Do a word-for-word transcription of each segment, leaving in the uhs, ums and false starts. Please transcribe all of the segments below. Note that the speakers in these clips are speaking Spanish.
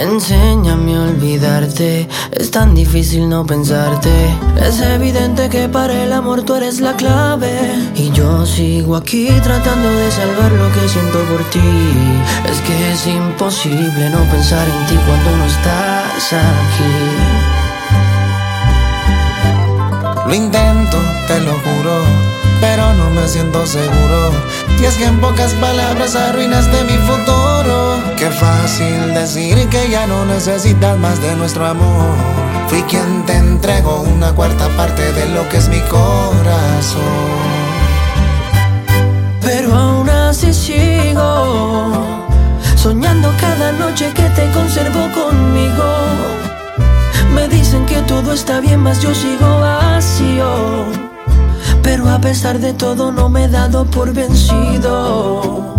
Enséñame a olvidarte, es tan difícil no pensarte. Es evidente que para el amor tú eres la clave, y yo sigo aquí tratando de salvar lo que siento por ti. Es que es imposible no pensar en ti cuando no estás aquí. Lo intento, te lo juro, pero no me siento seguro. Y es que en pocas palabras arruinaste mi futuro. Qué fácil decir que ya no necesitas más de nuestro amor. Fui quien te entregó una cuarta parte de lo que es mi corazón. Pero aún así sigo soñando cada noche que te conservo conmigo. Me dicen que todo está bien, mas yo sigo vacío. Pero a pesar de todo no me he dado por vencido.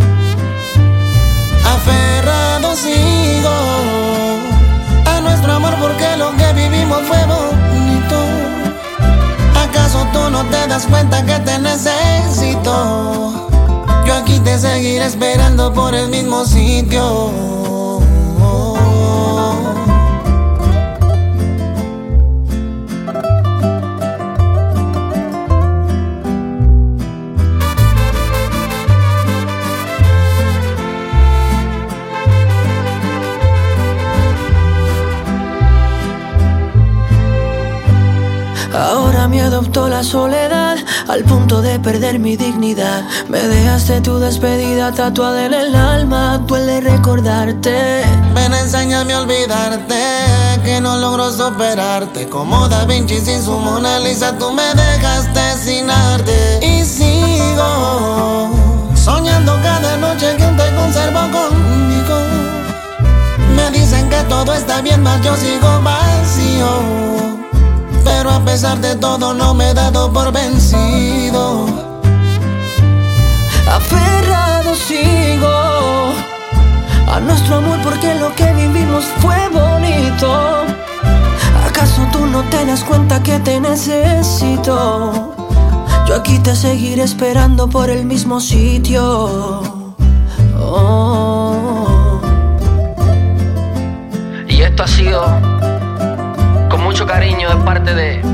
Aferrado sigo a nuestro amor porque lo que vivimos fue bonito. ¿Acaso tú no te das cuenta que te necesito? Yo aquí te seguiré esperando por el mismo sitio. Ahora me adoptó la soledad, al punto de perder mi dignidad. Me dejaste tu despedida tatuada en el alma, duele recordarte. Ven, enséñame a olvidarte, que no logro superarte. Como Da Vinci sin su Mona Lisa, tú me dejaste sin arte. Y sigo soñando cada noche que te conservo conmigo. Me dicen que todo está bien, mas yo sigo vacío. Pero a pesar de todo no me he dado por vencido. Aferrado sigo a nuestro amor porque lo que vivimos fue bonito. ¿Acaso tú no te das cuenta que te necesito? Yo aquí te seguiré esperando por el mismo sitio. Oh. Y esto ha sido con mucho cariño de parte de